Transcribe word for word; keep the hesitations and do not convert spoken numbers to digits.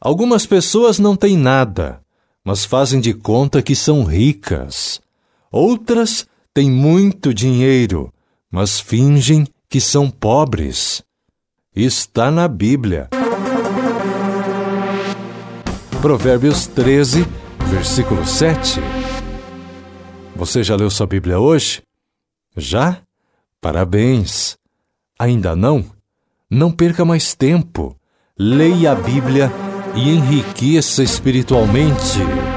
Algumas pessoas não têm nada, mas fazem de conta que são ricas. Outras têm muito dinheiro, mas fingem que são pobres. Está na Bíblia. Provérbios treze, versículo sete. Você já leu sua Bíblia hoje? Já? Parabéns! Ainda não? Não perca mais tempo. Leia a Bíblia e enriqueça espiritualmente.